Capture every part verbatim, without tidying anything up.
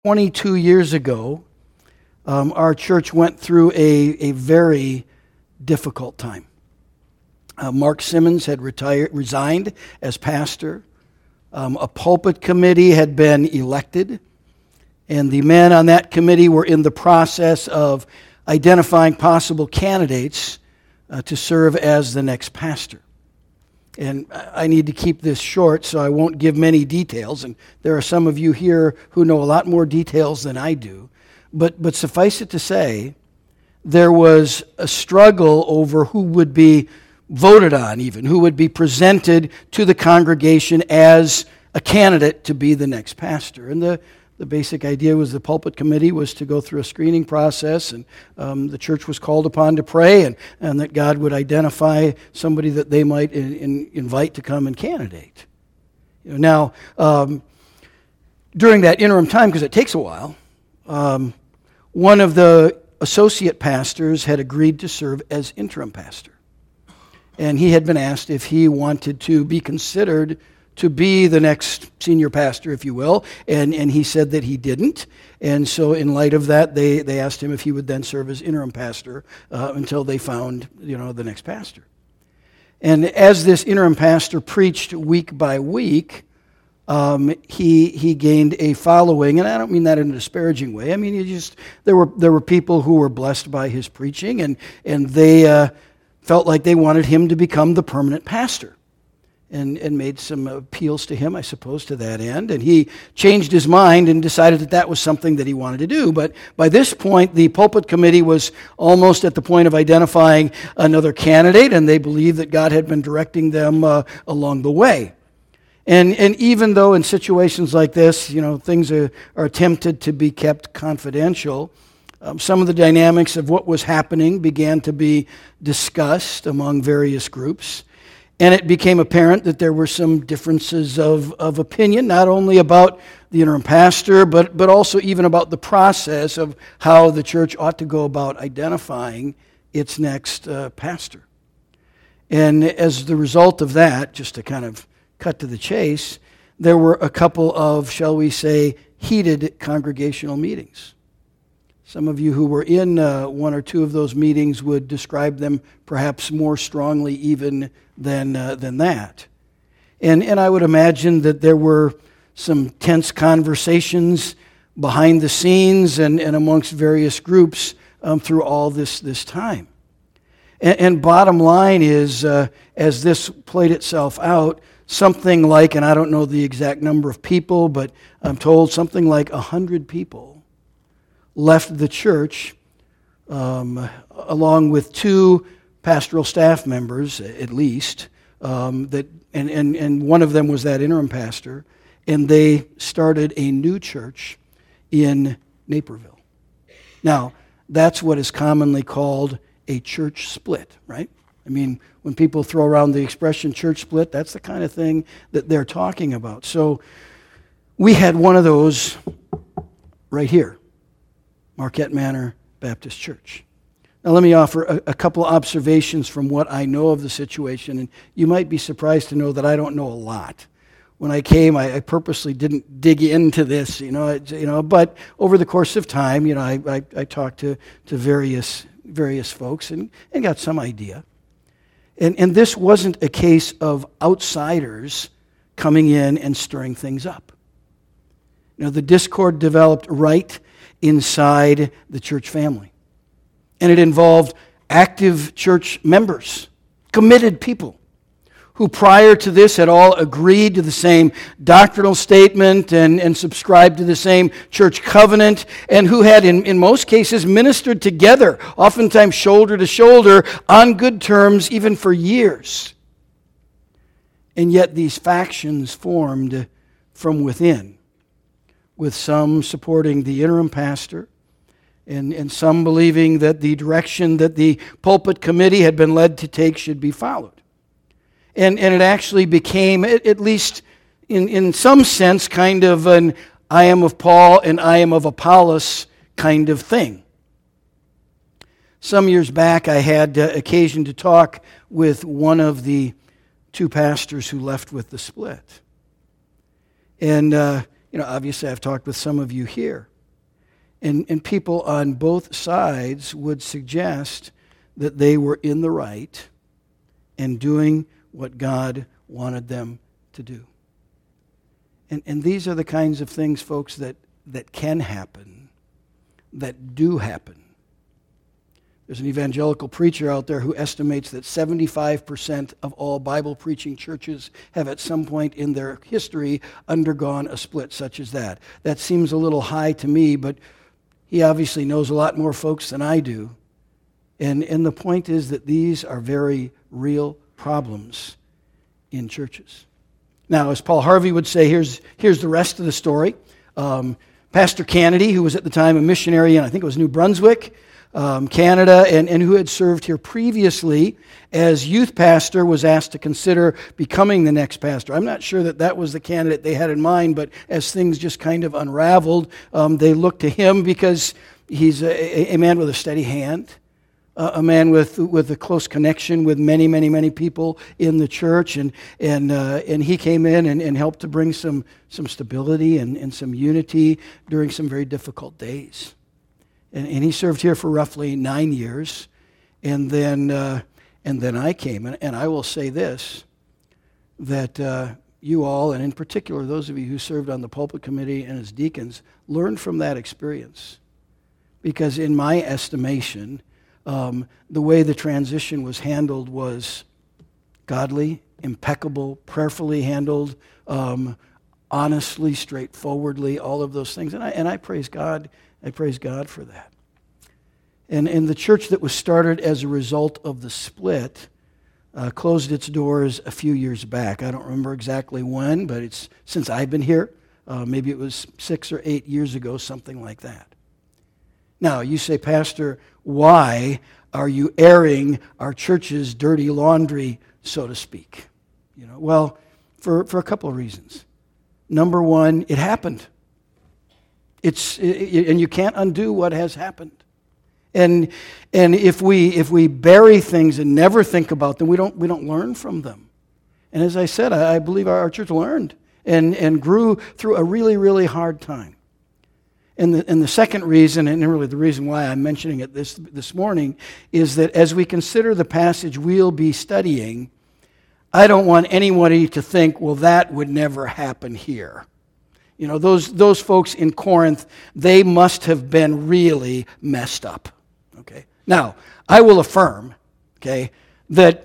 twenty-two years ago, um, our church went through a, a very difficult time. Uh, Mark Simmons had retired, resigned as pastor. Um, a pulpit committee had been elected, and the men on that committee were in the process of identifying possible candidates uh, to serve as the next pastor. And I need to keep this short, so I won't give many details. And there are some of you here who know a lot more details than I do. But, but suffice it to say, there was a struggle over who would be voted on even, who would be presented to the congregation as a candidate to be the next pastor. And the The basic idea was the pulpit committee was to go through a screening process, and um, the church was called upon to pray, and, and that God would identify somebody that they might in, in, invite to come and candidate. You know, now, um, during that interim time, because it takes a while, um, one of the associate pastors had agreed to serve as interim pastor. And he had been asked if he wanted to be considered to be the next senior pastor, if you will, and, and he said that he didn't. And so in light of that, they, they asked him if he would then serve as interim pastor uh, until they found, you know, the next pastor. And as this interim pastor preached week by week, um, he he gained a following, and I don't mean that in a disparaging way. I mean, he just there were there were people who were blessed by his preaching, and and they uh, felt like they wanted him to become the permanent pastor. And, and made some appeals to him, I suppose, to that end. And he changed his mind and decided that that was something that he wanted to do. But by this point, the pulpit committee was almost at the point of identifying another candidate, and they believed that God had been directing them uh, along the way. And and even though in situations like this, you know, things are, are attempted to be kept confidential, um, some of the dynamics of what was happening began to be discussed among various groups. And it became apparent that there were some differences of, of opinion, not only about the interim pastor, but, but also even about the process of how the church ought to go about identifying its next uh, pastor. And as the result of that, just to kind of cut to the chase, there were a couple of, shall we say, heated congregational meetings. Some of you who were in uh, one or two of those meetings would describe them perhaps more strongly even than uh, than that. And and I would imagine that there were some tense conversations behind the scenes and, and amongst various groups um, through all this, this time. And, and bottom line is, uh, as this played itself out, something like, and I don't know the exact number of people, but I'm told something like a hundred people left the church, um, along with two pastoral staff members, at least, um, that, and, and, and one of them was that interim pastor, and they started a new church in Naperville. Now, that's what is commonly called a church split, right? I mean, when people throw around the expression church split, that's the kind of thing that they're talking about. So we had one of those right here. Marquette Manor Baptist Church. Now let me offer a, a couple of observations from what I know of the situation, and you might be surprised to know that I don't know a lot. When I came, I, I purposely didn't dig into this, you know, it, you know. But over the course of time, you know, I, I, I talked to, to various various folks and, and got some idea. And and this wasn't a case of outsiders coming in and stirring things up. You know, the discord developed right inside the church family. And it involved active church members, committed people, who prior to this had all agreed to the same doctrinal statement and, and subscribed to the same church covenant, and who had, in, in most cases, ministered together, oftentimes shoulder to shoulder, on good terms, even for years. And yet these factions formed from within, with some supporting the interim pastor and, and some believing that the direction that the pulpit committee had been led to take should be followed. And, and it actually became, at least in, in some sense, kind of an I am of Paul and I am of Apollos kind of thing. Some years back, I had uh, occasion to talk with one of the two pastors who left with the split. And, uh, you know, obviously I've talked with some of you here. And, and people on both sides would suggest that they were in the right and doing what God wanted them to do. And, and these are the kinds of things, folks, that, that can happen, that do happen. There's an evangelical preacher out there who estimates that seventy-five percent of all Bible-preaching churches have at some point in their history undergone a split such as that. That seems a little high to me, but he obviously knows a lot more folks than I do. And, and the point is that these are very real problems in churches. Now, as Paul Harvey would say, here's, here's the rest of the story. Um, Pastor Kennedy, who was at the time a missionary in, I think it was New Brunswick, um, Canada, and, and who had served here previously as youth pastor, was asked to consider becoming the next pastor. I'm not sure that that was the candidate they had in mind, but as things just kind of unraveled, um, they looked to him because he's a, a man with a steady hand, uh, a man with with a close connection with many, many, many people in the church, and and uh, and he came in and, and helped to bring some some stability and, and some unity during some very difficult days. And, and he served here for roughly nine years, and then uh, and then I came, and, and I will say this, that uh, you all, and in particular those of you who served on the pulpit committee and as deacons, learned from that experience, because in my estimation, um, the way the transition was handled was godly, impeccable, prayerfully handled, um, honestly, straightforwardly, all of those things, and I and I praise God. I praise God for that. And, and the church that was started as a result of the split uh, closed its doors a few years back. I don't remember exactly when, but it's since I've been here. Uh, maybe it was six or eight years ago, something like that. Now, you say, Pastor, why are you airing our church's dirty laundry, so to speak? You know, well, for, for a couple of reasons. Number one, it happened. It's it, and you can't undo what has happened. And and if we if we bury things and never think about them, we don't we don't learn from them. And as I said, I, I believe our, our church learned and, and grew through a really, really hard time. And the and the second reason, and really the reason why I'm mentioning it this this morning, is that as we consider the passage we'll be studying, I don't want anybody to think, well, that would never happen here. You know, those those folks in Corinth, they must have been really messed up. Okay. Now, I will affirm, okay, that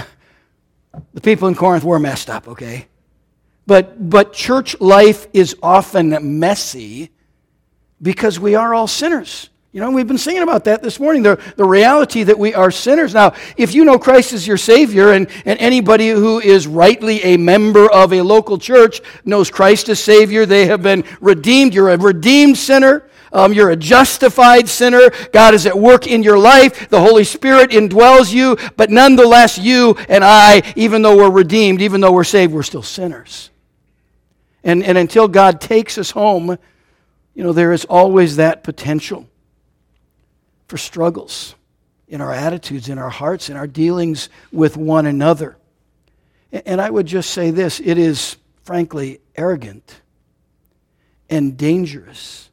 the people in Corinth were messed up, okay? But but church life is often messy because we are all sinners. You know, we've been singing about that this morning, the, the reality that we are sinners. Now, if you know Christ as your Savior, and, and anybody who is rightly a member of a local church knows Christ as Savior, they have been redeemed. You're a redeemed sinner. Um, you're a justified sinner. God is at work in your life. The Holy Spirit indwells you. But nonetheless, you and I, even though we're redeemed, even though we're saved, we're still sinners. And, and until God takes us home, you know, there is always that potential for struggles in our attitudes, in our hearts, in our dealings with one another. And I would just say this, it is frankly arrogant and dangerous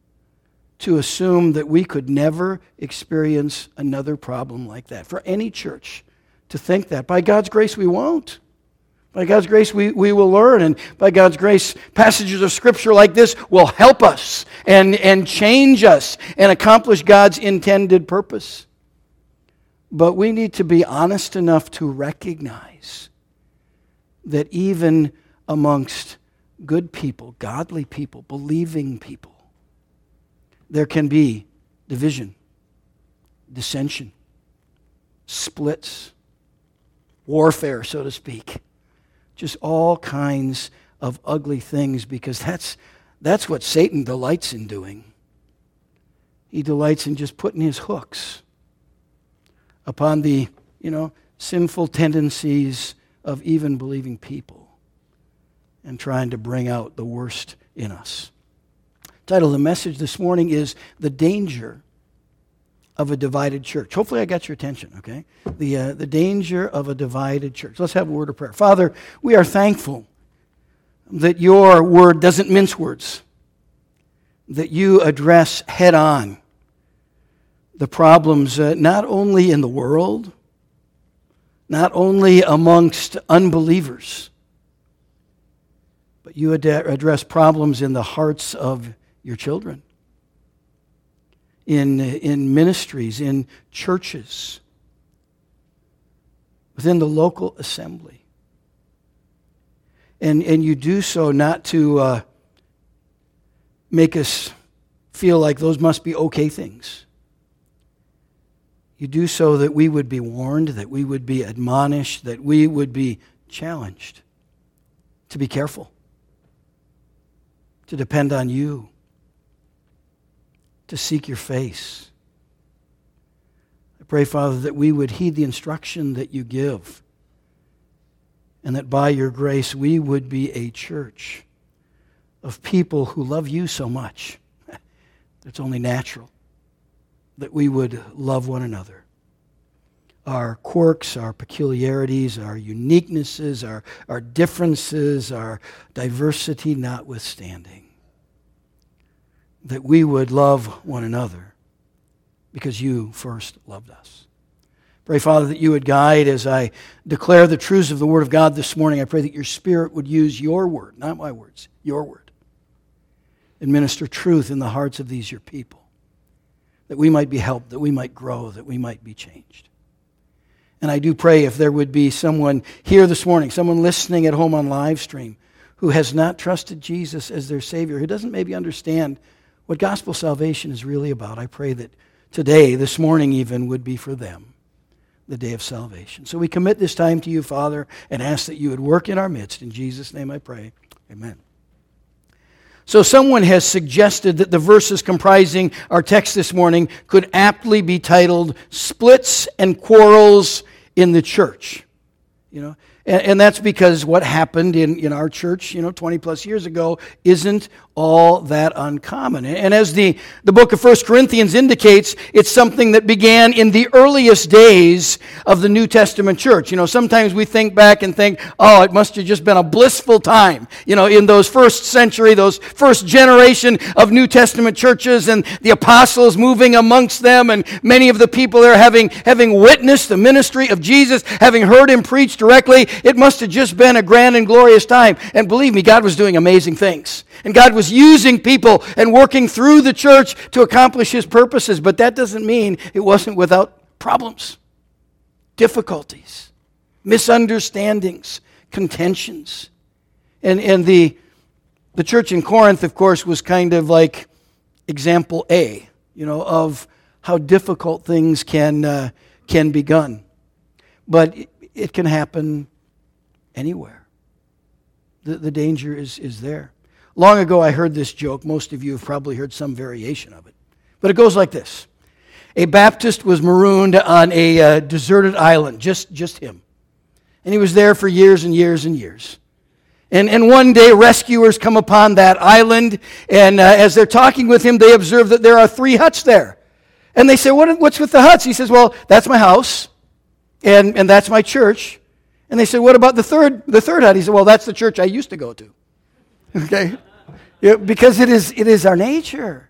to assume that we could never experience another problem like that. For any church to think that. By God's grace, we won't. By God's grace, we, we will learn, and by God's grace, passages of Scripture like this will help us and, and change us and accomplish God's intended purpose. But we need to be honest enough to recognize that even amongst good people, godly people, believing people, there can be division, dissension, splits, warfare, so to speak. Just all kinds of ugly things, because that's that's what Satan delights in doing. He delights in just putting his hooks upon the, you know, sinful tendencies of even believing people and trying to bring out the worst in us. The title of the message this morning is The Danger of a Divided Church. Hopefully I got your attention, okay? The, uh, the danger of a divided church. Let's have a word of prayer. Father, we are thankful that your word doesn't mince words, that you address head on the problems uh, not only in the world, not only amongst unbelievers, but you ad- address problems in the hearts of your children, in, in ministries, in churches, within the local assembly. And, and you do so not to uh, make us feel like those must be okay things. You do so that we would be warned, that we would be admonished, that we would be challenged to be careful, to depend on you, to seek your face. I pray, Father, that we would heed the instruction that you give, and that by your grace we would be a church of people who love you so much. It's only natural that we would love one another. Our quirks, our peculiarities, our uniquenesses, our, our differences, our diversity notwithstanding, that we would love one another because you first loved us. Pray, Father, that you would guide as I declare the truths of the Word of God this morning. I pray that your Spirit would use your word, not my words, your word, and minister truth in the hearts of these your people, that we might be helped, that we might grow, that we might be changed. And I do pray if there would be someone here this morning, someone listening at home on live stream, who has not trusted Jesus as their Savior, who doesn't maybe understand what gospel salvation is really about, I pray that today, this morning even, would be for them the day of salvation. So we commit this time to you, Father, and ask that you would work in our midst. In Jesus' name I pray. Amen. So someone has suggested that the verses comprising our text this morning could aptly be titled Splits and Quarrels in the Church. You know, and, and that's because what happened in, in our church, you know, twenty plus years ago isn't all that uncommon. And as the, the book of First Corinthians indicates, it's something that began in the earliest days of the New Testament church. You know, sometimes we think back and think, oh, it must have just been a blissful time, you know, in those first century, those first generation of New Testament churches, and the apostles moving amongst them, and many of the people there having, having witnessed the ministry of Jesus, having heard him preach directly. It must have just been a grand and glorious time. And believe me, God was doing amazing things. And God was using people and working through the church to accomplish his purposes. But that doesn't mean it wasn't without problems, difficulties, misunderstandings, contentions. And, and the, the church in Corinth, of course, was kind of like example A, you know, of how difficult things can, uh, can begun. But it, it can happen anywhere. The, the danger is, is there. Long ago, I heard this joke. Most of you have probably heard some variation of it. But it goes like this. A Baptist was marooned on a uh, deserted island, just, just him. And he was there for years and years and years. And, and one day, rescuers come upon that island, and uh, as they're talking with him, they observe that there are three huts there. And they say, what, what's with the huts? He says, well, that's my house, and, and that's my church. And they said, what about the third, the third hut? He said, well, that's the church I used to go to. Okay? Yeah, because it is, it is our nature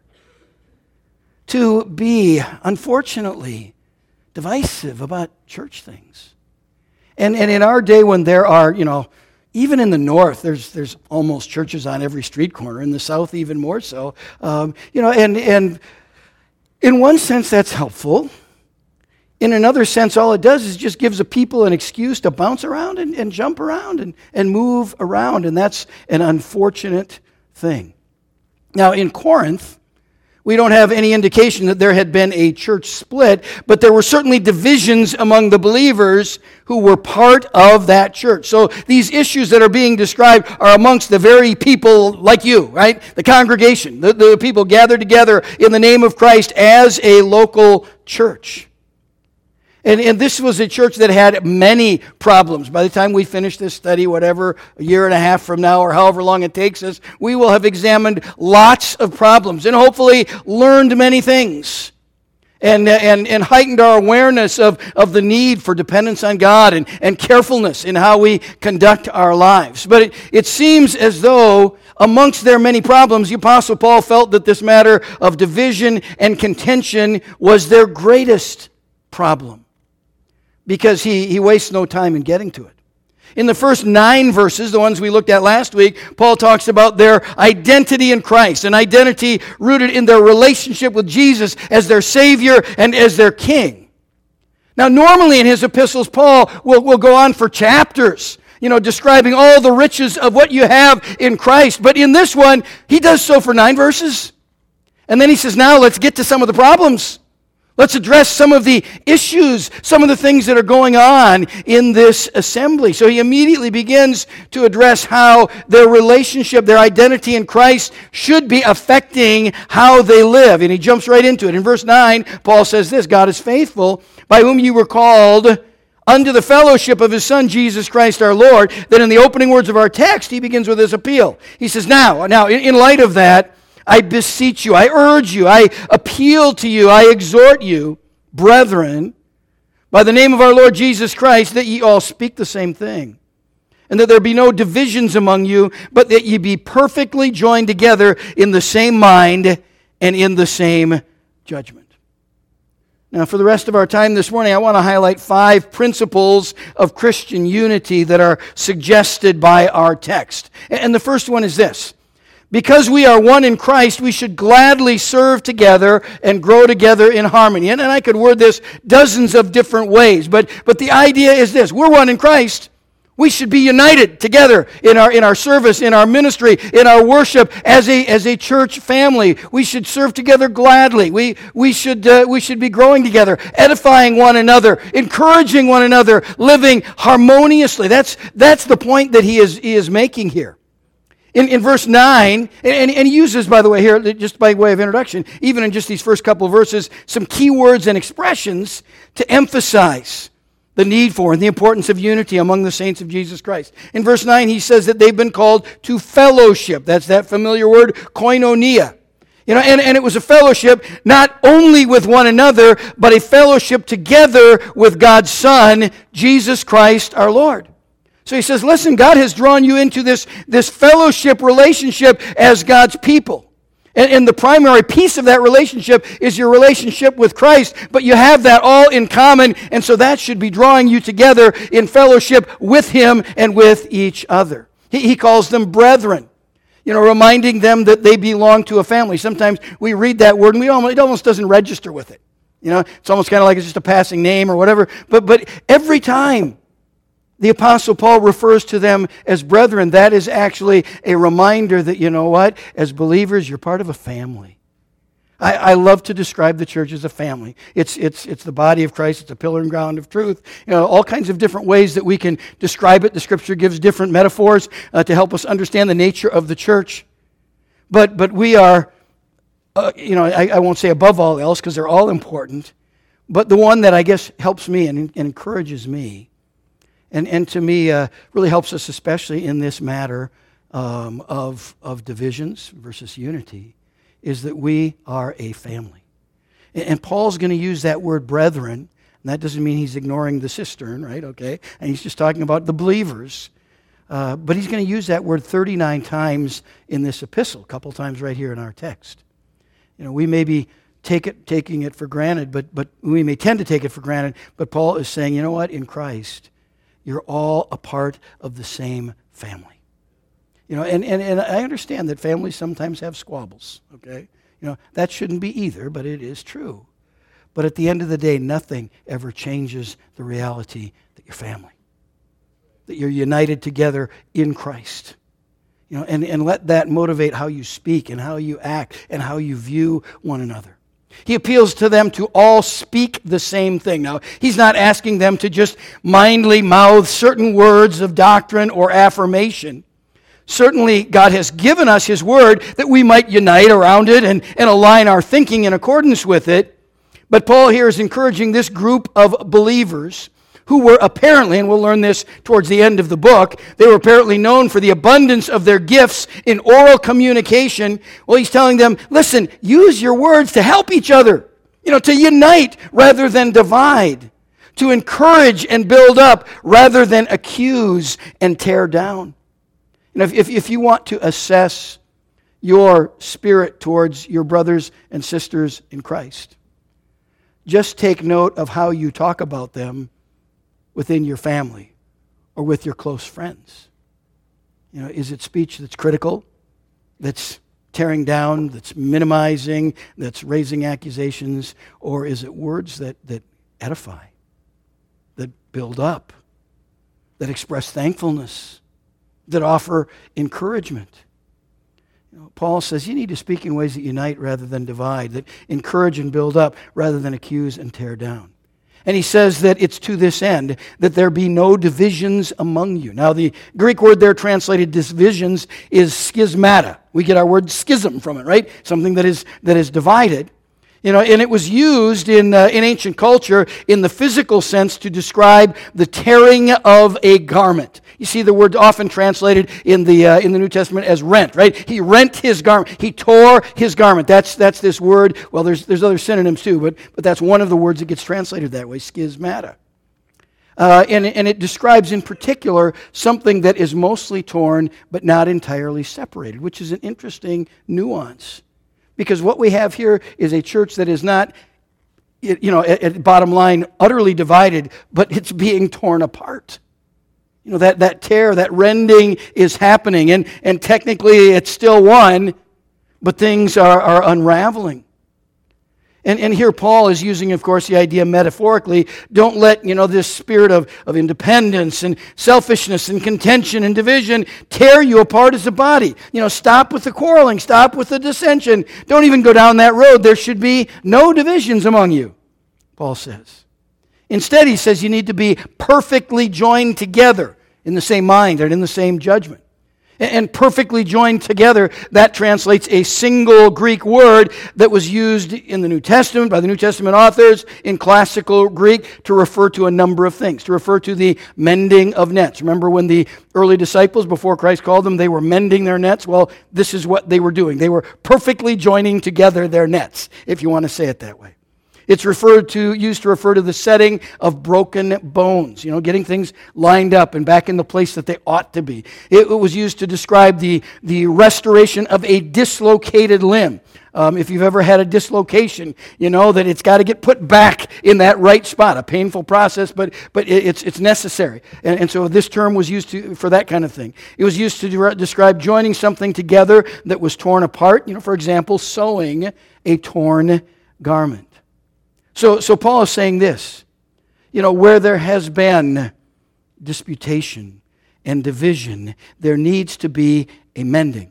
to be, unfortunately, divisive about church things. And, and in our day when there are, you know, even in the north, there's there's almost churches on every street corner. In the south, even more so. Um, you know, and, and in one sense, that's helpful. In another sense, all it does is just gives a people an excuse to bounce around and, and jump around and, and move around. And that's an unfortunate thing. Now, in Corinth, we don't have any indication that there had been a church split, but there were certainly divisions among the believers who were part of that church. So these issues that are being described are amongst the very people like you, right? The congregation, the, the people gathered together in the name of Christ as a local church. And, and this was a church that had many problems. By the time we finish this study, whatever, a year and a half from now or however long it takes us, we will have examined lots of problems and hopefully learned many things and, and, and heightened our awareness of, of the need for dependence on God and, and carefulness in how we conduct our lives. But it, it seems as though amongst their many problems, the Apostle Paul felt that this matter of division and contention was their greatest problem, because he, he wastes no time in getting to it. In the first nine verses, the ones we looked at last week, Paul talks about their identity in Christ, an identity rooted in their relationship with Jesus as their Savior and as their King. Now, normally in his epistles, Paul will, will go on for chapters, you know, describing all the riches of what you have in Christ. But in this one, he does so for nine verses. And then he says, now let's get to some of the problems. Let's address some of the issues, some of the things that are going on in this assembly. So he immediately begins to address how their relationship, their identity in Christ should be affecting how they live. And he jumps right into it. In verse nine, Paul says this, God is faithful, by whom you were called unto the fellowship of his Son, Jesus Christ our Lord. Then in the opening words of our text, he begins with this appeal. He says, now, now in, in light of that, I beseech you, I urge you, I appeal to you, I exhort you, brethren, by the name of our Lord Jesus Christ, that ye all speak the same thing, and that there be no divisions among you, but that ye be perfectly joined together in the same mind and in the same judgment. Now, for the rest of our time this morning, I want to highlight five principles of Christian unity that are suggested by our text. And the first one is this. Because we are one in Christ, we should gladly serve together and grow together in harmony. And, and I could word this dozens of different ways, but, but the idea is this. We're one in Christ. We should be united together in our, in our service, in our ministry, in our worship as a, as a church family. We should serve together gladly. We, we, should, uh, we should be growing together, edifying one another, encouraging one another, living harmoniously. That's, that's the point that he is, he is making here. In, in verse nine, and, and he uses, by the way, here, just by way of introduction, even in just these first couple of verses, some key words and expressions to emphasize the need for and the importance of unity among the saints of Jesus Christ. In verse nine, he says that they've been called to fellowship. That's that familiar word, koinonia. You know, and, and it was a fellowship not only with one another, but a fellowship together with God's Son, Jesus Christ our Lord. So he says, listen, God has drawn you into this, this fellowship relationship as God's people. And, and the primary piece of that relationship is your relationship with Christ, but you have that all in common, and so that should be drawing you together in fellowship with Him and with each other. He, he calls them brethren, you know, reminding them that they belong to a family. Sometimes we read that word and we almost, it almost doesn't register with it. You know, it's almost kind of like it's just a passing name or whatever, but but every time the Apostle Paul refers to them as brethren, that is actually a reminder that, you know what, as believers, you're part of a family. I, I love to describe the church as a family. It's, it's, it's the body of Christ. It's a pillar and ground of truth. You know, all kinds of different ways that we can describe it. The Scripture gives different metaphors uh, to help us understand the nature of the church. But, but we are, uh, you know, I, I won't say above all else because they're all important, but the one that I guess helps me and, and encourages me And, and to me, uh, really helps us, especially in this matter um, of, of divisions versus unity, is that we are a family. And, and Paul's going to use that word brethren, and that doesn't mean he's ignoring the cistern, right? Okay, and he's just talking about the believers. Uh, but he's going to use that word thirty-nine times in this epistle, a couple times right here in our text. You know, we may be take it, taking it for granted, but, but we may tend to take it for granted, but Paul is saying, you know what, in Christ, you're all a part of the same family. You know, and, and, and I understand that families sometimes have squabbles, okay? You know, that shouldn't be either, but it is true. But at the end of the day, nothing ever changes the reality that you're family. That you're united together in Christ. You know, and, and let that motivate how you speak and how you act and how you view one another. He appeals to them to all speak the same thing. Now, he's not asking them to just mindly mouth certain words of doctrine or affirmation. Certainly, God has given us His Word that we might unite around it and, and align our thinking in accordance with it. But Paul here is encouraging this group of believers who were apparently, and we'll learn this towards the end of the book, they were apparently known for the abundance of their gifts in oral communication. Well, he's telling them, listen, use your words to help each other, you know, to unite rather than divide, to encourage and build up rather than accuse and tear down. You know, if, if, if you want to assess your spirit towards your brothers and sisters in Christ, just take note of how you talk about them within your family or with your close friends. You know, is it speech that's critical, that's tearing down, that's minimizing, that's raising accusations, or is it words that, that edify, that build up, that express thankfulness, that offer encouragement? You know, Paul says you need to speak in ways that unite rather than divide, that encourage and build up rather than accuse and tear down. And he says that it's to this end that there be no divisions among you. Now, the Greek word there translated divisions is schismata. We get our word schism from it, right? Something that is that is divided. You know, and it was used in uh, in ancient culture in the physical sense to describe the tearing of a garment. You see the word often translated in the uh, in the New Testament as rent, right? He rent his garment. He tore his garment. That's that's this word. Well, there's there's other synonyms too, but but that's one of the words that gets translated that way, schismata. Uh, and, and it describes in particular something that is mostly torn but not entirely separated, which is an interesting nuance. Because what we have here is a church that is not, you know, at, at bottom line, utterly divided, but it's being torn apart. You know, that, that tear, that rending is happening, and, and technically it's still one, but things are, are unraveling. And, and here Paul is using, of course, the idea metaphorically. Don't let, you know, this spirit of, of independence and selfishness and contention and division tear you apart as a body. You know, stop with the quarreling. Stop with the dissension. Don't even go down that road. There should be no divisions among you, Paul says. Instead, he says you need to be perfectly joined together in the same mind and in the same judgment. And perfectly joined together, that translates a single Greek word that was used in the New Testament by the New Testament authors in classical Greek to refer to a number of things, to refer to the mending of nets. Remember when the early disciples, before Christ called them, they were mending their nets? Well, this is what they were doing. They were perfectly joining together their nets, if you want to say it that way. It's referred to, used to refer to the setting of broken bones, you know, getting things lined up and back in the place that they ought to be. It was used to describe the, the restoration of a dislocated limb. Um, if you've ever had a dislocation, you know that it's got to get put back in that right spot. A painful process, but but it's it's necessary. And, and so this term was used to for that kind of thing. It was used to de- describe joining something together that was torn apart. You know, for example, sewing a torn garment. So, so Paul is saying this, you know, where there has been disputation and division, there needs to be a mending,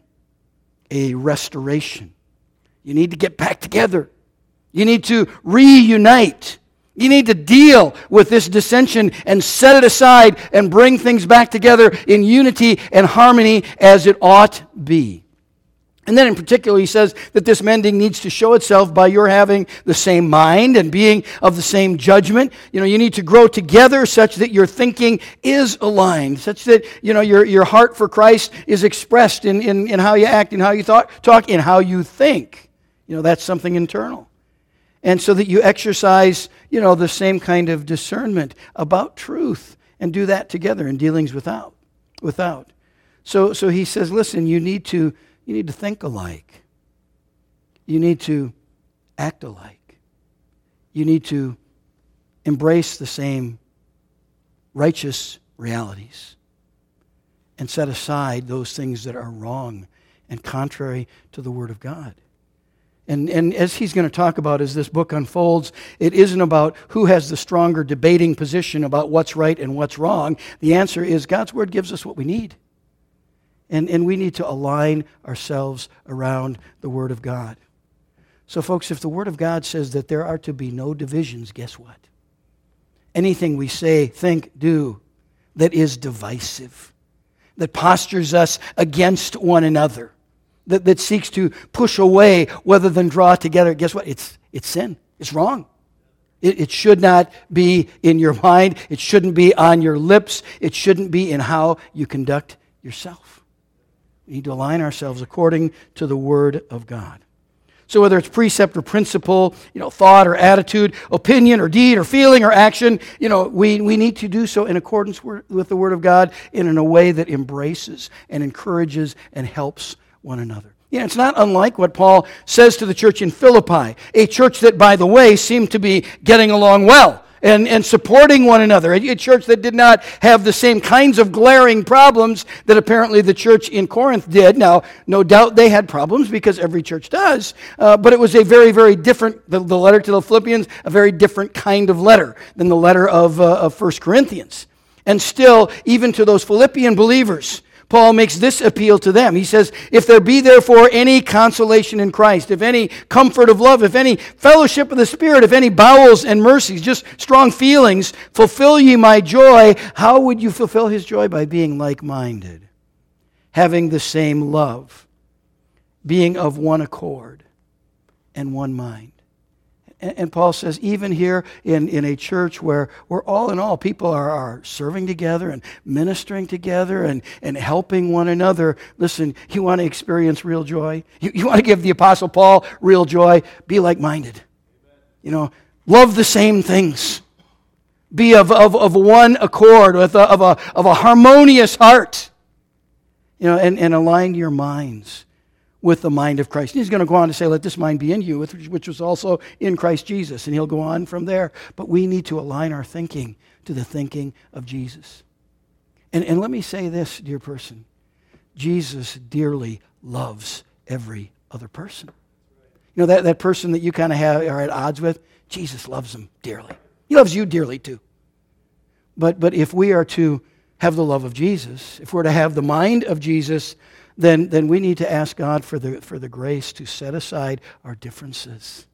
a restoration. You need to get back together. You need to reunite. You need to deal with this dissension and set it aside and bring things back together in unity and harmony as it ought be. And then in particular, he says that this mending needs to show itself by your having the same mind and being of the same judgment. You know, you need to grow together such that your thinking is aligned, such that, you know, your, your heart for Christ is expressed in, in, in how you act, in how you thought, talk, in how you think. You know, that's something internal. And so that you exercise, you know, the same kind of discernment about truth and do that together in dealings without. without. So, so he says, listen, you need to You need to think alike. You need to act alike. You need to embrace the same righteous realities and set aside those things that are wrong and contrary to the Word of God. And, and as he's going to talk about as this book unfolds, it isn't about who has the stronger debating position about what's right and what's wrong. The answer is God's Word gives us what we need. And, and we need to align ourselves around the Word of God. So folks, if the Word of God says that there are to be no divisions, guess what? Anything we say, think, do that is divisive, that postures us against one another, that, that seeks to push away rather than draw together, guess what? It's, it's sin. It's wrong. It, it should not be in your mind. It shouldn't be on your lips. It shouldn't be in how you conduct yourself. We need to align ourselves according to the Word of God. So whether it's precept or principle, you know, thought or attitude, opinion or deed or feeling or action, you know, we, we need to do so in accordance with the Word of God and in a way that embraces and encourages and helps one another. You know, it's not unlike what Paul says to the church in Philippi, a church that, by the way, seemed to be getting along well and, and supporting one another, a, a church that did not have the same kinds of glaring problems that apparently the church in Corinth did. Now, no doubt they had problems because every church does, uh, but it was a very, very different, the, the letter to the Philippians, a very different kind of letter than the letter of, uh, of First Corinthians. And still, even to those Philippian believers, Paul makes this appeal to them. He says, if there be therefore any consolation in Christ, if any comfort of love, if any fellowship of the Spirit, if any bowels and mercies, just strong feelings, fulfill ye my joy. How would you fulfill his joy? By being like-minded, having the same love, being of one accord and one mind. And Paul says, even here in, in a church where, where all in all people are, are serving together and ministering together and, and helping one another, listen, you want to experience real joy? You, you want to give the Apostle Paul real joy? Be like-minded. You know, love the same things. Be of, of, of one accord, with a, of, a, of a harmonious heart. You know, and, and align your minds with the mind of Christ. And he's going to go on to say, let this mind be in you, which was also in Christ Jesus. And he'll go on from there. But we need to align our thinking to the thinking of Jesus. And, and let me say this, dear person. Jesus dearly loves every other person. You know, that, that person that you kind of have are at odds with, Jesus loves them dearly. He loves you dearly too. But, but if we are to have the love of Jesus, if we're to have the mind of Jesus, then, then we need to ask God for the, for the grace to set aside our differences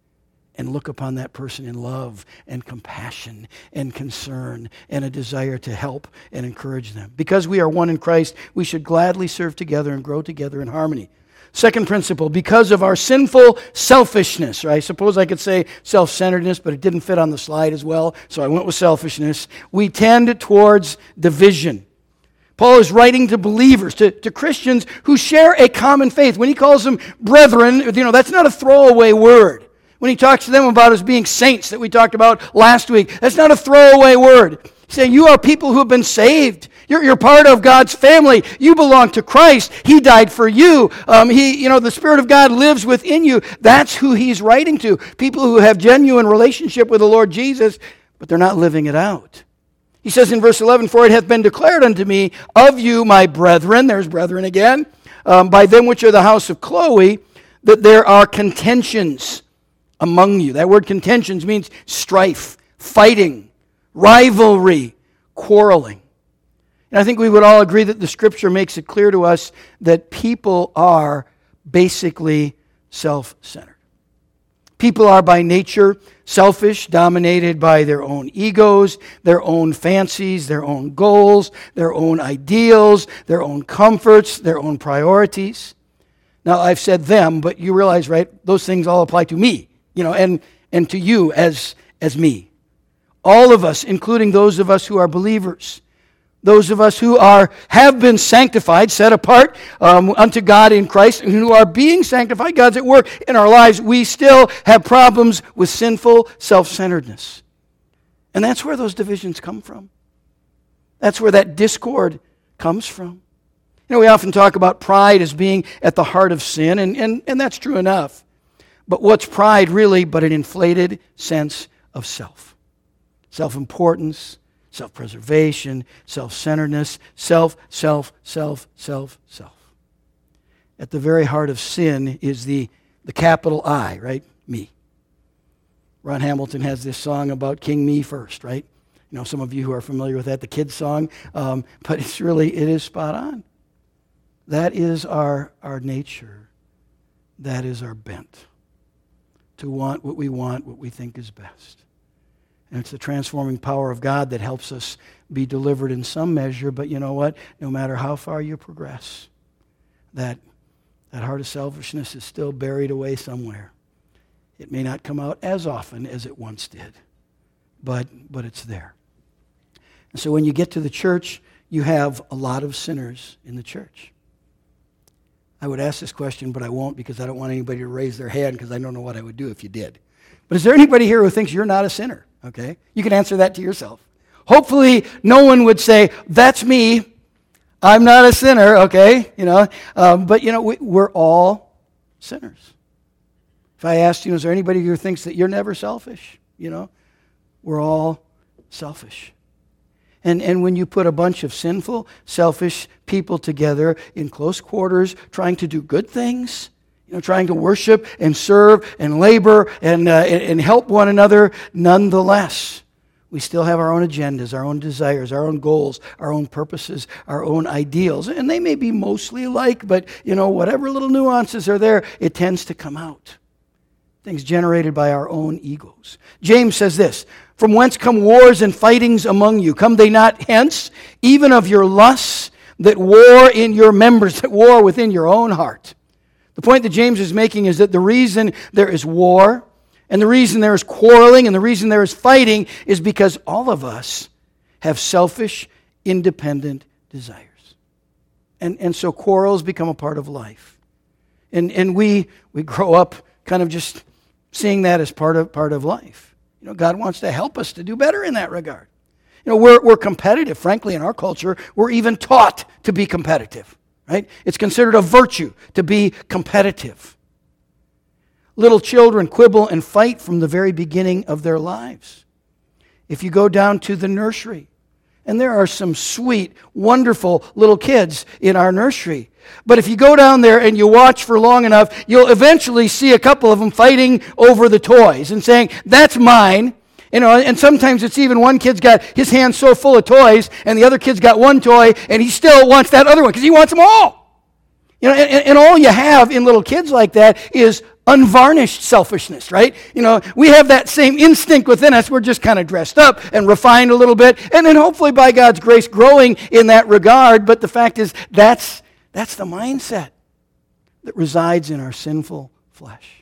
and look upon that person in love and compassion and concern and a desire to help and encourage them. Because we are one in Christ, we should gladly serve together and grow together in harmony. Second principle, because of our sinful selfishness, or I suppose I could say self-centeredness, but it didn't fit on the slide as well, so I went with selfishness, we tend towards division. Paul is writing to believers, to, to Christians who share a common faith. When he calls them brethren, you know, that's not a throwaway word. When he talks to them about us being saints that we talked about last week, that's not a throwaway word. He's saying you are people who have been saved. You're, you're part of God's family. You belong to Christ. He died for you. Um, he, you know, the Spirit of God lives within you. That's who he's writing to. People who have genuine relationship with the Lord Jesus, but they're not living it out. He says in verse eleven, for it hath been declared unto me of you, my brethren, there's brethren again, um, by them which are the house of Chloe, that there are contentions among you. That word contentions means strife, fighting, rivalry, quarreling. And I think we would all agree that the Scripture makes it clear to us that people are basically self-centered. People are by nature selfish, dominated by their own egos, their own fancies, their own goals, their own ideals, their own comforts, their own priorities. Now, I've said them, but you realize, right, those things all apply to me, you know, and, and to you as, as me. All of us, including those of us who are believers, those of us who are have been sanctified, set apart um, unto God in Christ, and who are being sanctified, God's at work in our lives, we still have problems with sinful self-centeredness. And that's where those divisions come from. That's where that discord comes from. You know, we often talk about pride as being at the heart of sin, and, and, and that's true enough. But what's pride really but an inflated sense of self? Self-importance, self-preservation, self-centeredness, self, self, self, self, self. At the very heart of sin is the, the capital I, right? Me. Ron Hamilton has this song about King Me First, right? You know, some of you who are familiar with that, the kids' song, um, but it's really, it is spot on. That is our, our nature. That is our bent. To want what we want, what we think is best. And it's the transforming power of God that helps us be delivered in some measure. But you know what? No matter how far you progress, that, that heart of selfishness is still buried away somewhere. It may not come out as often as it once did, but, but it's there. And so when you get to the church, you have a lot of sinners in the church. I would ask this question, but I won't because I don't want anybody to raise their hand because I don't know what I would do if you did. But is there anybody here who thinks you're not a sinner? Okay? You can answer that to yourself. Hopefully, no one would say, that's me. I'm not a sinner, okay? You know, um, but, you know, we, we're all sinners. If I asked you, is there anybody who thinks that you're never selfish? You know, we're all selfish. And, and when you put a bunch of sinful, selfish people together in close quarters, trying to do good things, you know, trying to worship and serve and labor and, uh, and, and help one another, nonetheless, we still have our own agendas, our own desires, our own goals, our own purposes, our own ideals. And they may be mostly alike, but, you know, whatever little nuances are there, it tends to come out. Things generated by our own egos. James says this, from whence come wars and fightings among you? Come they not hence, even of your lusts that war in your members, that war within your own heart? The point that James is making is that the reason there is war, and the reason there is quarreling, and the reason there is fighting is because all of us have selfish, independent desires. And, and so quarrels become a part of life. And, and we, we grow up kind of just seeing that as part of, part of life. You know, God wants to help us to do better in that regard. You know, we're, we're competitive. Frankly, in our culture, we're even taught to be competitive, right? It's considered a virtue to be competitive. Little children quibble and fight from the very beginning of their lives. If you go down to the nursery, and there are some sweet, wonderful little kids in our nursery, but if you go down there and you watch for long enough, you'll eventually see a couple of them fighting over the toys and saying, that's mine. You know, and sometimes it's even one kid's got his hands so full of toys, and the other kid's got one toy, and he still wants that other one because he wants them all. You know, and, and all you have in little kids like that is unvarnished selfishness, right? You know, we have that same instinct within us. We're just kind of dressed up and refined a little bit, and then hopefully by God's grace growing in that regard. But the fact is, that's that's the mindset that resides in our sinful flesh.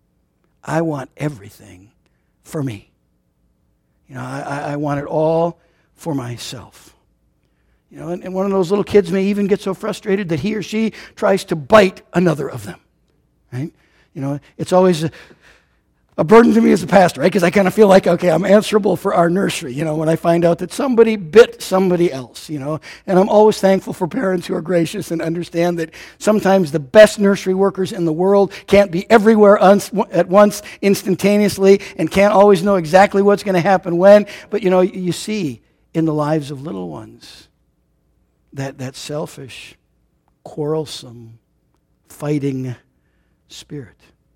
I want everything for me. You know, I, I want it all for myself. You know, and, and one of those little kids may even get so frustrated that he or she tries to bite another of them, right? You know, it's always a, a burden to me as a pastor, right? Because I kind of feel like, okay, I'm answerable for our nursery, you know, when I find out that somebody bit somebody else, you know. And I'm always thankful for parents who are gracious and understand that sometimes the best nursery workers in the world can't be everywhere un- at once instantaneously and can't always know exactly what's going to happen when. But, you know, you see in the lives of little ones that, that selfish, quarrelsome, fighting spirit.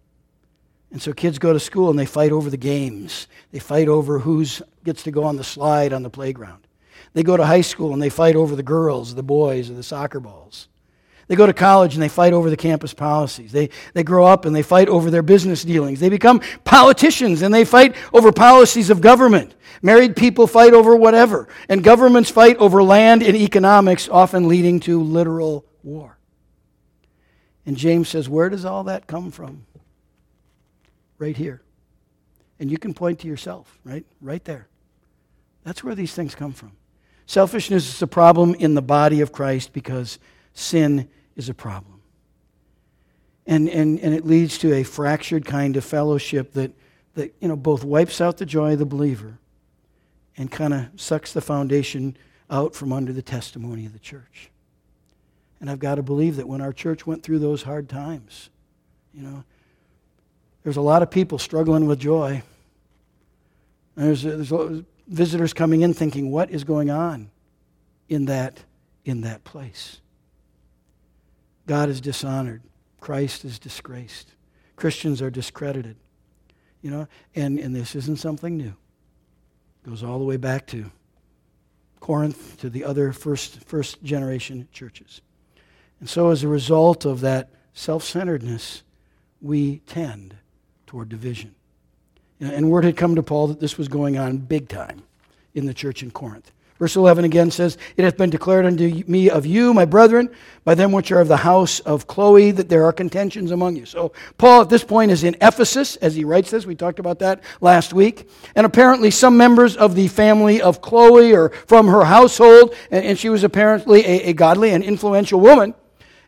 And so kids go to school and they fight over the games. They fight over who gets to go on the slide on the playground. They go to high school and they fight over the girls, the boys, or the soccer balls. They go to college and they fight over the campus policies. They, they grow up and they fight over their business dealings. They become politicians and they fight over policies of government. Married people fight over whatever. And governments fight over land and economics, often leading to literal war. And James says, where does all that come from? Right here. And you can point to yourself, right? Right there. That's where these things come from. Selfishness is a problem in the body of Christ because sin is a problem. And, and, and it leads to a fractured kind of fellowship that, that you know, both wipes out the joy of the believer and kind of sucks the foundation out from under the testimony of the church. And I've got to believe that when our church went through those hard times, you know, there's a lot of people struggling with joy. There's, there's visitors coming in thinking, what is going on in that, in that place? God is dishonored. Christ is disgraced. Christians are discredited. You know, and, and this isn't something new. It goes all the way back to Corinth, to the other first, first generation churches. And so as a result of that self-centeredness, we tend toward division. And word had come to Paul that this was going on big time in the church in Corinth. Verse eleven again says, it hath been declared unto me of you, my brethren, by them which are of the house of Chloe, that there are contentions among you. So Paul at this point is in Ephesus as he writes this. We talked about that last week. And apparently some members of the family of Chloe or from her household, and she was apparently a, a godly and influential woman,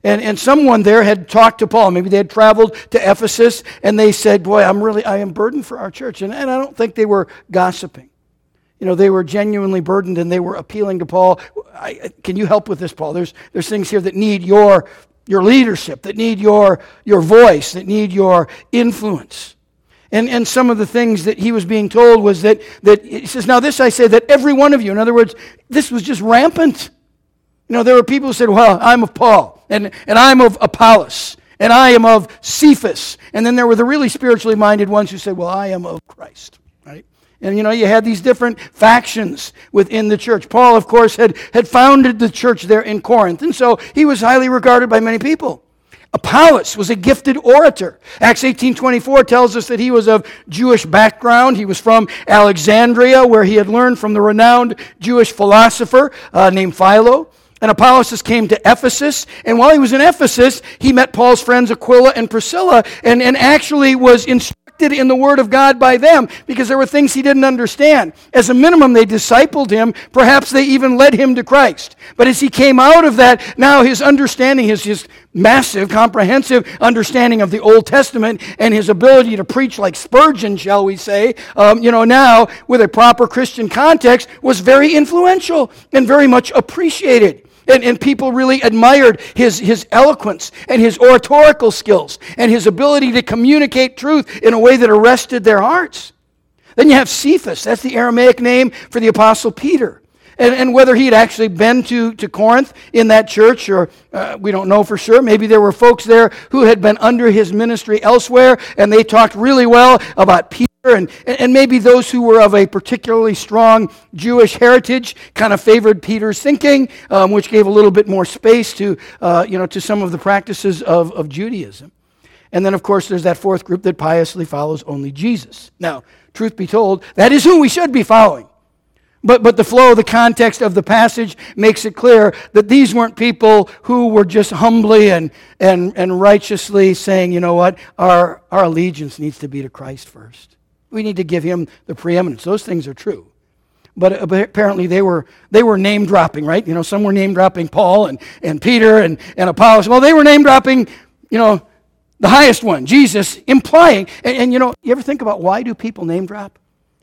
And, and someone there had talked to Paul. Maybe they had traveled to Ephesus, and they said, boy, I'm really, I am burdened for our church. And, and I don't think they were gossiping. You know, they were genuinely burdened, and they were appealing to Paul. I, can you help with this, Paul? There's, there's things here that need your, your leadership, that need your, your voice, that need your influence. And, and some of the things that he was being told was that, that, he says, now this I say, that every one of you, in other words, this was just rampant. You know, there were people who said, well, I'm of Paul, and, and I'm of Apollos, and I am of Cephas. And then there were the really spiritually minded ones who said, well, I am of Christ, right? And, you know, you had these different factions within the church. Paul, of course, had, had founded the church there in Corinth, and so he was highly regarded by many people. Apollos was a gifted orator. Acts eighteen twenty-four tells us that he was of Jewish background. He was from Alexandria, where he had learned from the renowned Jewish philosopher uh, named Philo. And Apollos came to Ephesus, and while he was in Ephesus, he met Paul's friends Aquila and Priscilla, and, and actually was instructed in the Word of God by them, because there were things he didn't understand. As a minimum, they discipled him. Perhaps they even led him to Christ. But as he came out of that, now his understanding, his, his massive, comprehensive understanding of the Old Testament, and his ability to preach like Spurgeon, shall we say, um, you know, now with a proper Christian context, was very influential and very much appreciated. And, and people really admired his, his eloquence and his oratorical skills and his ability to communicate truth in a way that arrested their hearts. Then you have Cephas. That's the Aramaic name for the Apostle Peter. And, and whether he had actually been to, to Corinth in that church, or uh, we don't know for sure. Maybe there were folks there who had been under his ministry elsewhere, and they talked really well about Peter. And, and maybe those who were of a particularly strong Jewish heritage kind of favored Peter's thinking, um, which gave a little bit more space to, uh, you know, to some of the practices of, of Judaism. And then, of course, there's that fourth group that piously follows only Jesus. Now, truth be told, that is who we should be following. But, but the flow, the context of the passage makes it clear that these weren't people who were just humbly and, and, and righteously saying, you know what, our, our allegiance needs to be to Christ first. We need to give him the preeminence. Those things are true. But apparently they were they were name dropping, right? You know, some were name dropping Paul and, and Peter and, and Apollos. Well, they were name dropping, you know, the highest one, Jesus, implying. And, and you know, you ever think about why do people name drop?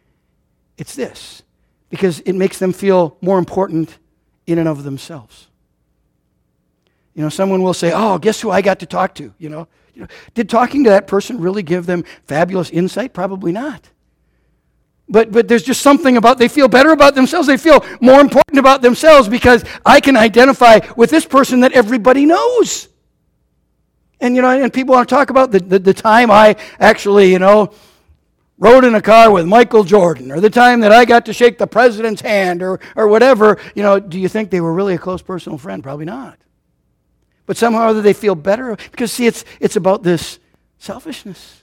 It's this. Because it makes them feel more important in and of themselves. You know, someone will say, oh, guess who I got to talk to, you know? You know, did talking to that person really give them fabulous insight? Probably not. But but there's just something about, they feel better about themselves. They feel more important about themselves because I can identify with this person that everybody knows. And, you know, and people want to talk about the, the, the time I actually, you know, rode in a car with Michael Jordan, or the time that I got to shake the president's hand, or or whatever. You know, do you think they were really a close personal friend? Probably not. But somehow or other they feel better. Because, see, it's it's about this selfishness.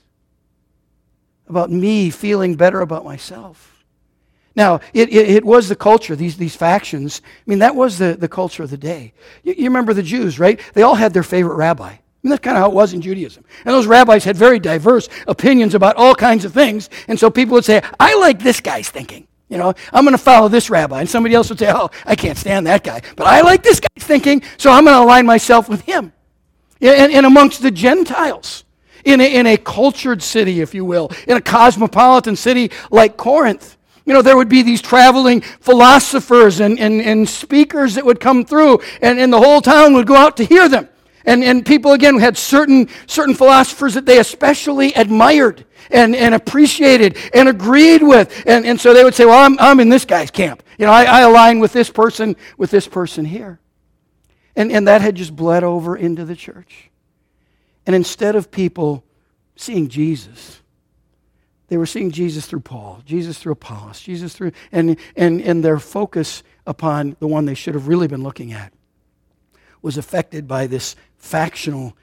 About me feeling better about myself. Now, it, it, it was the culture, these, these factions. I mean, that was the, the culture of the day. You, you remember the Jews, right? They all had their favorite rabbi. I mean, that's kind of how it was in Judaism. And those rabbis had very diverse opinions about all kinds of things. And so people would say, I like this guy's thinking. You know, I'm going to follow this rabbi. And somebody else would say, oh, I can't stand that guy. But I like this guy's thinking, so I'm going to align myself with him. And, and amongst the Gentiles, in a, in a cultured city, if you will, in a cosmopolitan city like Corinth, you know, there would be these traveling philosophers and, and, and speakers that would come through, and, and the whole town would go out to hear them. And, and people, again, had certain, certain philosophers that they especially admired and, and appreciated and agreed with. And, and so they would say, well, I'm, I'm in this guy's camp. You know, I, I align with this person, with this person here. And, and that had just bled over into the church. And instead of people seeing Jesus, they were seeing Jesus through Paul, Jesus through Apollos, Jesus through, and, and, and their focus upon the one they should have really been looking at was affected by this factionalism.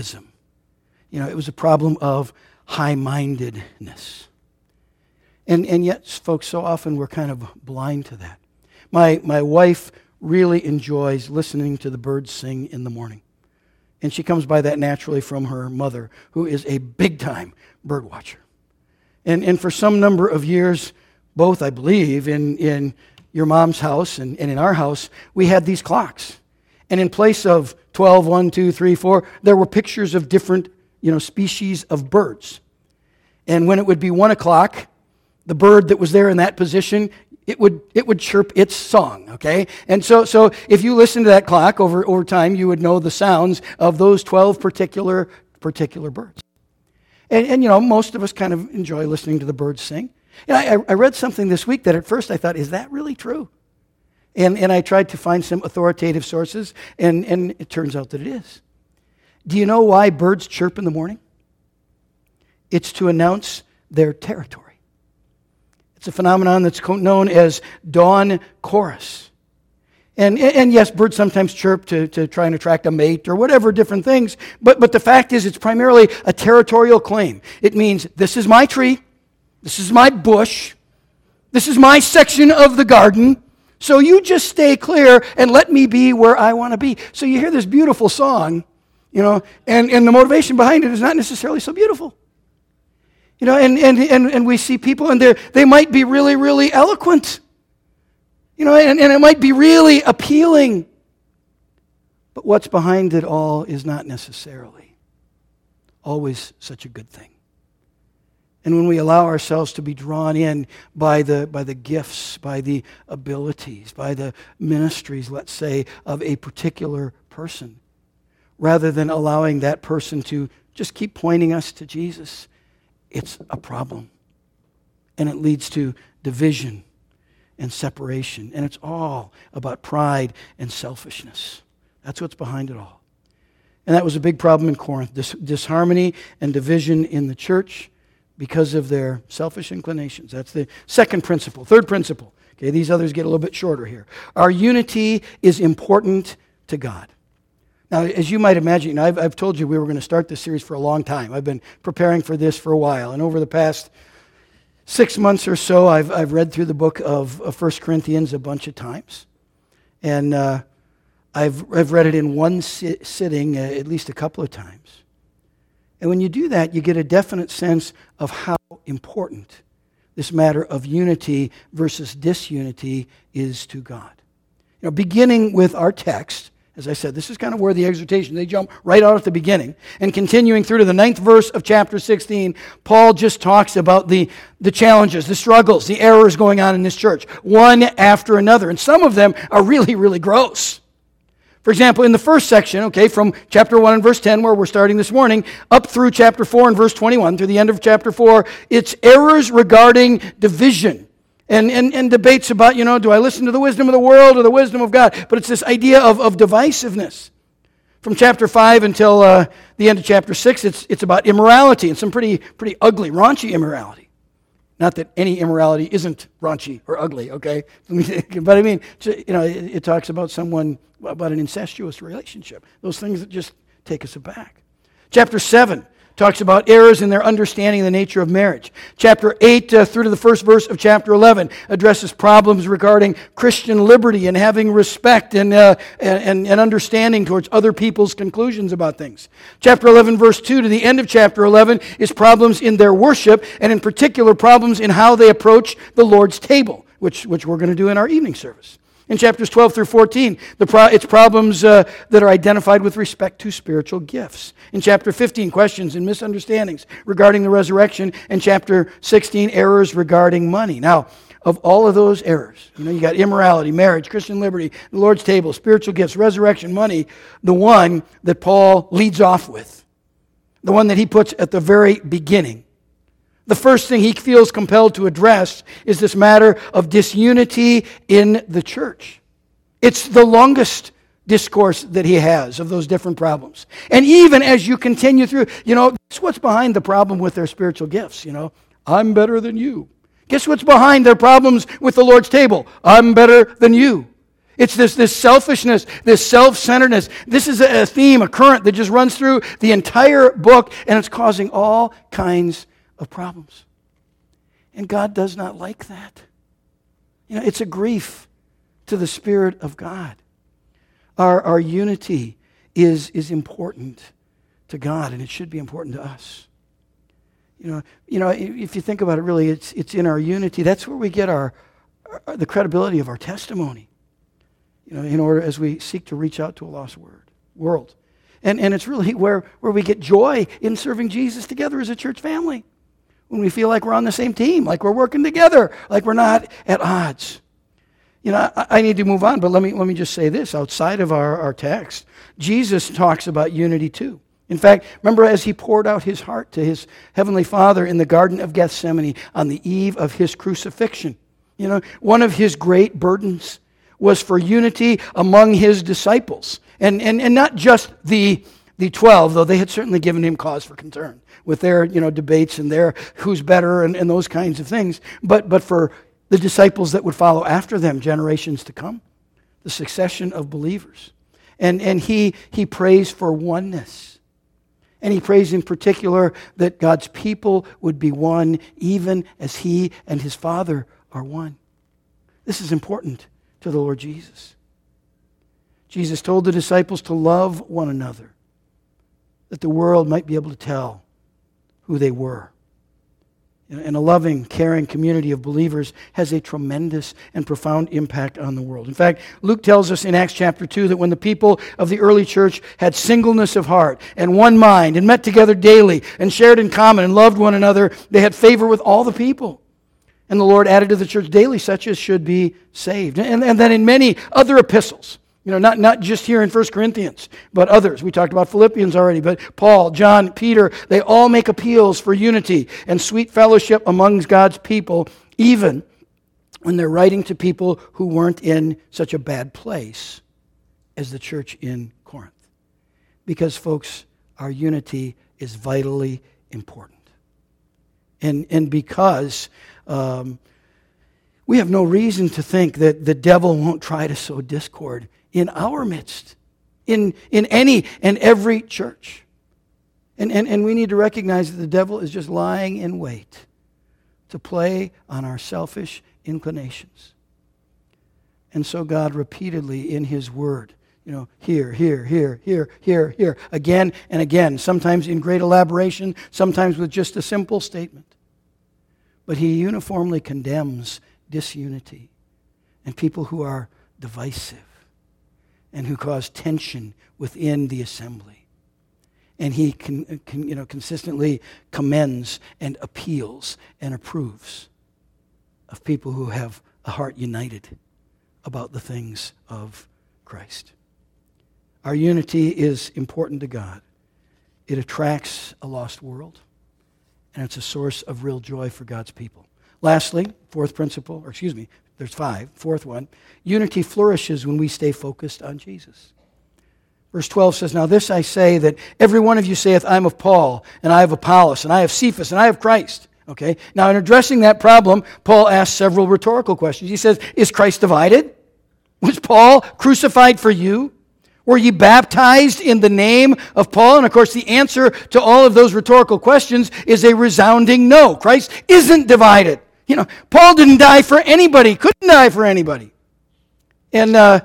You know, it was a problem of high-mindedness. And and yet, folks, so often we're kind of blind to that. My my wife really enjoys listening to the birds sing in the morning. And she comes by that naturally from her mother, who is a big-time bird watcher. And and for some number of years, both, I believe, in, in your mom's house and, and in our house, we had these clocks. And in place of twelve, one, two, three, four, there were pictures of different, you know, species of birds. And when it would be one o'clock, the bird that was there in that position, it would it would chirp its song, okay? And so so if you listen to that clock over, over time, you would know the sounds of those twelve particular particular birds. And, and you know, most of us kind of enjoy listening to the birds sing. And I, I read something this week that at first I thought, is that really true? And, and I tried to find some authoritative sources, and, and it turns out that it is. Do you know why birds chirp in the morning? It's to announce their territory. It's a phenomenon that's known as dawn chorus. And, and yes, birds sometimes chirp to, to try and attract a mate or whatever, different things. But, but the fact is, it's primarily a territorial claim. It means, this is my tree, this is my bush, this is my section of the garden, so you just stay clear and let me be where I want to be. So you hear this beautiful song, you know, and, and the motivation behind it is not necessarily so beautiful. You know, and, and, and, and we see people, and they they might be really, really eloquent. You know, and, and it might be really appealing. But what's behind it all is not necessarily always such a good thing. And when we allow ourselves to be drawn in by the, by the gifts, by the abilities, by the ministries, let's say, of a particular person, rather than allowing that person to just keep pointing us to Jesus, it's a problem. And it leads to division and separation. And it's all about pride and selfishness. That's what's behind it all. And that was a big problem in Corinth, dis- disharmony and division in the church because of their selfish inclinations. That's the second principle. Third principle. Okay, these others get a little bit shorter here. Our unity is important to God. Now, as you might imagine, you know, I've, I've told you we were going to start this series for a long time. I've been preparing for this for a while. And over the past six months or so, I've, I've read through the book of, of First Corinthians a bunch of times. And uh, I've, I've read it in one sit, sitting uh, at least a couple of times. And when you do that, you get a definite sense of how important this matter of unity versus disunity is to God. You know, beginning with our text, as I said, this is kind of where the exhortation, they jump right out at the beginning. And continuing through to the ninth verse of chapter sixteen, Paul just talks about the, the challenges, the struggles, the errors going on in this church, one after another. And some of them are really, really gross. For example, in the first section, okay, from chapter one and verse ten, where we're starting this morning, up through chapter four and verse twenty-one, through the end of chapter four, it's errors regarding division. And, and, and debates about, you know, do I listen to the wisdom of the world or the wisdom of God? But it's this idea of, of divisiveness. From chapter five until uh, the end of chapter six, it's, it's about immorality, and some pretty, pretty ugly, raunchy immorality. Not that any immorality isn't raunchy or ugly, okay? But I mean, you know, it, it talks about someone, about an incestuous relationship. Those things that just take us aback. Chapter seven talks about errors in their understanding of the nature of marriage. Chapter eight uh, through to the first verse of chapter eleven addresses problems regarding Christian liberty and having respect and, uh, and, and understanding towards other people's conclusions about things. Chapter eleven, verse two to the end of chapter eleven is problems in their worship, and in particular problems in how they approach the Lord's table, which, which we're going to do in our evening service. In chapters twelve through fourteen, the pro- it's problems uh, that are identified with respect to spiritual gifts. In chapter fifteen, questions and misunderstandings regarding the resurrection. And chapter sixteen, errors regarding money. Now, of all of those errors, you know, you got immorality, marriage, Christian liberty, the Lord's table, spiritual gifts, resurrection, money, the one that Paul leads off with, the one that he puts at the very beginning, the first thing he feels compelled to address is this matter of disunity in the church. It's the longest discourse that he has of those different problems. And even as you continue through, you know, guess what's behind the problem with their spiritual gifts? You know, I'm better than you. Guess what's behind their problems with the Lord's table? I'm better than you. It's this, this selfishness, this self-centeredness. This is a theme, a current that just runs through the entire book, and it's causing all kinds of of problems. And God does not like that. You know, it's a grief to the Spirit of God. Our, our unity is, is important to God, and it should be important to us. You know, you know, if you think about it, really, it's, it's in our unity. That's where we get our, our the credibility of our testimony. you know, in order as we seek to reach out to a lost word, world. And, and it's really where, where we get joy in serving Jesus together as a church family. When we feel like we're on the same team, like we're working together, like we're not at odds. You know, I, I need to move on, but let me let me just say this. Outside of our, our text, Jesus talks about unity too. In fact, remember as he poured out his heart to his heavenly Father in the Garden of Gethsemane on the eve of his crucifixion. You know, one of his great burdens was for unity among his disciples. And, and, and not just the, the twelve, though they had certainly given him cause for concern with their, you know, debates and their who's better and, and those kinds of things. But, but for the disciples that would follow after them, generations to come, the succession of believers. And, and he, he prays for oneness. And he prays in particular that God's people would be one even as he and his Father are one. This is important to the Lord Jesus. Jesus told the disciples to love one another, that the world might be able to tell who they were. And a loving, caring community of believers has a tremendous and profound impact on the world. In fact, Luke tells us in Acts chapter two that when the people of the early church had singleness of heart and one mind and met together daily and shared in common and loved one another, they had favor with all the people. And the Lord added to the church daily such as should be saved. And, and then in many other epistles, you know, not, not just here in First Corinthians, but others. We talked about Philippians already, but Paul, John, Peter, they all make appeals for unity and sweet fellowship amongst God's people, even when they're writing to people who weren't in such a bad place as the church in Corinth. Because, folks, our unity is vitally important. And, and because um, we have no reason to think that the devil won't try to sow discord in our midst, in, in any and every church. And, and, and we need to recognize that the devil is just lying in wait to play on our selfish inclinations. And so God repeatedly in his word, you know, here, here, here, here, here, here, again and again, sometimes in great elaboration, sometimes with just a simple statement. But he uniformly condemns disunity and people who are divisive and who cause tension within the assembly. And he can, can, you know, consistently commends and appeals and approves of people who have a heart united about the things of Christ. Our unity is important to God. It attracts a lost world, and it's a source of real joy for God's people. Lastly, fourth principle, or excuse me, there's five. Fourth one, unity flourishes when we stay focused on Jesus. Verse twelve says, "Now this I say, that every one of you saith, I am of Paul, and I have Apollos, and I have Cephas, and I have Christ." Okay? Now in addressing that problem, Paul asks several rhetorical questions. He says, is Christ divided? Was Paul crucified for you? Were ye baptized in the name of Paul? And of course the answer to all of those rhetorical questions is a resounding no. Christ isn't divided. You know, Paul didn't die for anybody, couldn't die for anybody. And, uh,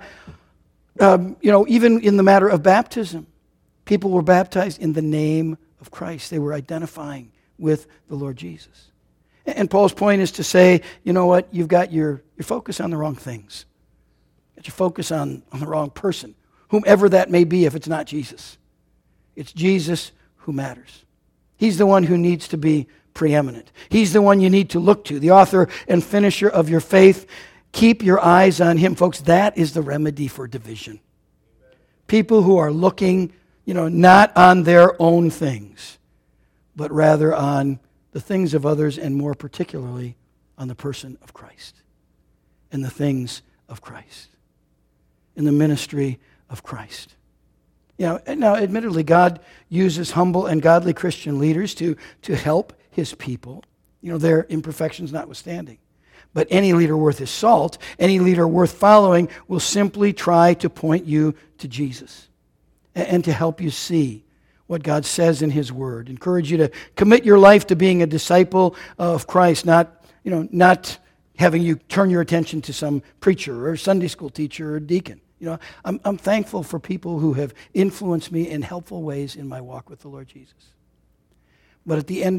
um, you know, even in the matter of baptism, people were baptized in the name of Christ. They were identifying with the Lord Jesus. And Paul's point is to say, you know what, you've got your, your focus on the wrong things. You've got your focus on, on the wrong person, whomever that may be if it's not Jesus. It's Jesus who matters. He's the one who needs to be preeminent. He's the one you need to look to, the author and finisher of your faith. Keep your eyes on him, folks. That is the remedy for division. People who are looking, you know, not on their own things, but rather on the things of others, and more particularly on the person of Christ and the things of Christ and the ministry of Christ. You know, now admittedly, God uses humble and godly Christian leaders to, to help his people, you know, their imperfections notwithstanding. But any leader worth his salt, any leader worth following, will simply try to point you to Jesus and, and to help you see what God says in his word. Encourage you to commit your life to being a disciple of Christ, not, you know, not having you turn your attention to some preacher or Sunday school teacher or deacon. You know, I'm, I'm thankful for people who have influenced me in helpful ways in my walk with the Lord Jesus. But at the end